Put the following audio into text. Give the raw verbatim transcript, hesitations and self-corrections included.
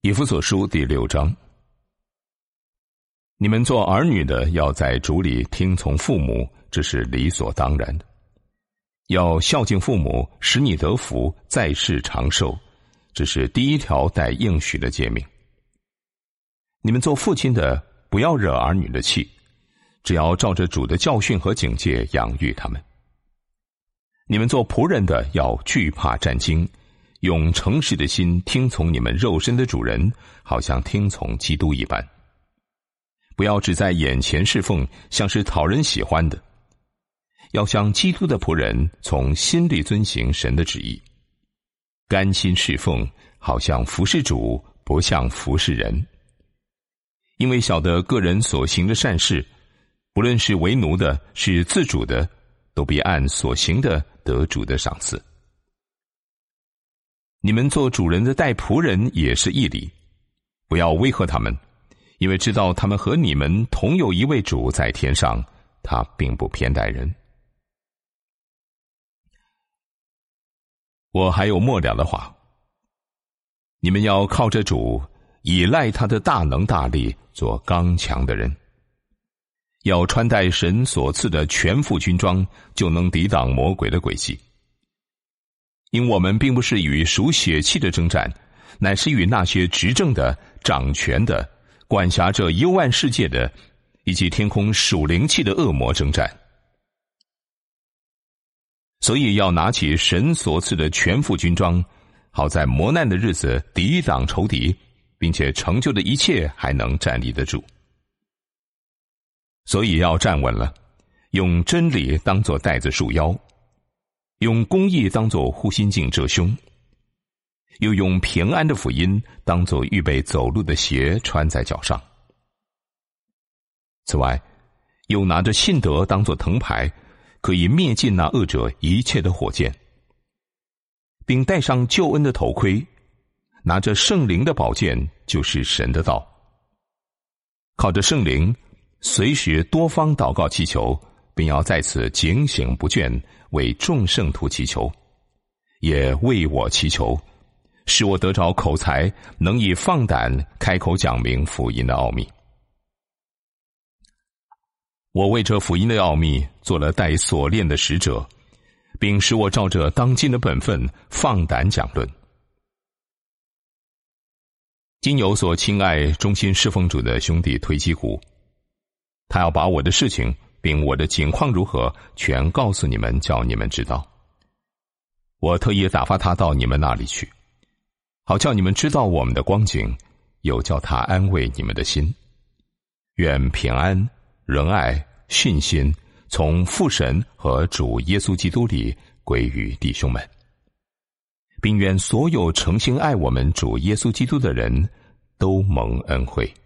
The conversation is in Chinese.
以弗所书第六章，你们做儿女的要在主里听从父母，这是理所当然的。要孝敬父母，使你得福，在世长寿，这是第一条带应许的诫命。你们做父亲的，不要惹儿女的气，只要照着主的教训和警戒养育他们。你们做仆人的，要惧怕战兢，用诚实的心听从你们肉身的主人，好像听从基督一般。不要只在眼前侍奉，像是讨人喜欢的，要像基督的仆人，从心里遵行神的旨意，甘心侍奉，好像服侍主，不像服侍人。因为晓得个人所行的善事，不论是为奴的，是自主的，都必按所行的得主的赏赐。你们做主人的待仆人也是义理，不要威吓他们，因为知道他们和你们同有一位主在天上，他并不偏待人。我还有末了的话，你们要靠着主，倚赖他的大能大力，做刚强的人。要穿戴神所赐的全副军装，就能抵挡魔鬼的诡计。因我们并不是与属血气的征战，乃是与那些执政的、掌权的、管辖这幽暗世界的，以及天空属灵气的恶魔征战。所以要拿起神所赐的全副军装，好在磨难的日子抵挡仇敌，并且成就的一切还能站立得住。所以要站稳了，用真理当作带子束腰，用公义当作护心镜遮胸，又用平安的福音当作预备走路的鞋穿在脚上。此外，又拿着信德当作藤牌，可以灭尽那恶者一切的火箭，并戴上救恩的头盔，拿着圣灵的宝剑，就是神的道。靠着圣灵，随时多方祷告祈求，并要在此警醒不倦，为众圣徒祈求，也为我祈求，使我得着口才，能以放胆开口讲明福音的奥秘。我为这福音的奥秘做了带锁链的使者，并使我照着当今的本分放胆讲论。今有所亲爱忠心侍奉主的兄弟推基古，他要把我的事情并我的景况如何全告诉你们，叫你们知道。我特意打发他到你们那里去，好叫你们知道我们的光景，又叫他安慰你们的心。愿平安、仁爱、信心从父神和主耶稣基督里归于弟兄们，并愿所有诚心爱我们主耶稣基督的人都蒙恩惠。